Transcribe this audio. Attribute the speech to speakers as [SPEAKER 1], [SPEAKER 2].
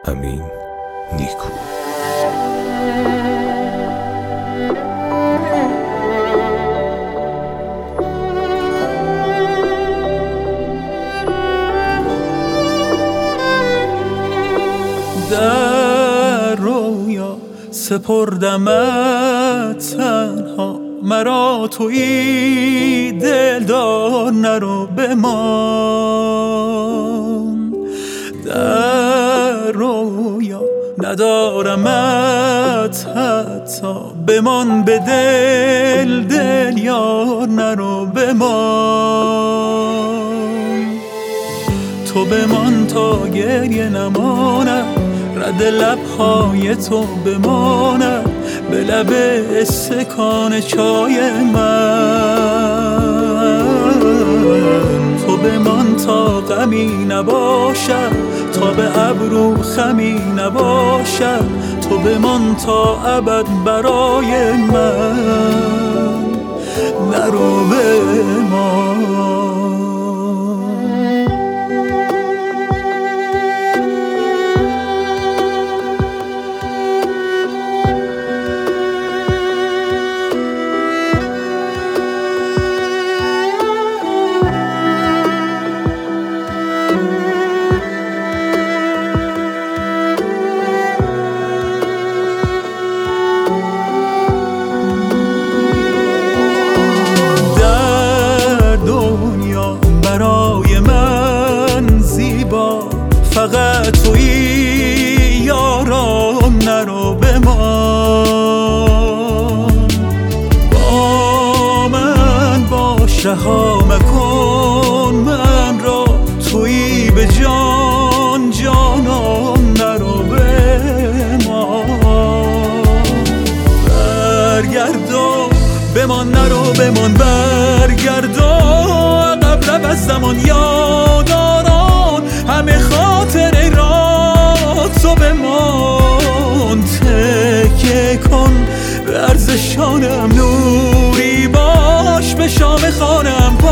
[SPEAKER 1] امین نیکو.
[SPEAKER 2] در رویا سپردمت تنها، مرا تویی دلدار نرو بمان. در رویا ندارمت حتی، بمان به دل دل یار نرو بمان. تو بمان تا گریه نماند، رد لبهای تو بماند به لب استکان چای من. تو بمان تا غمی نباشد، تا به ابرو خمی نباشد. تو بمان تا ابد برای من، نرو بمان. برای من زیبا فقط تویی یارم، نرو بمان. با من باش رها مکن من را، تویی به جان جانم، نرو بمان. برگردو بمان، نرو بمان، برگردو از زمان یاداران همه خاطره را تو بمان. تکیه کن به ارزشانم، نوری باش به شام خانم.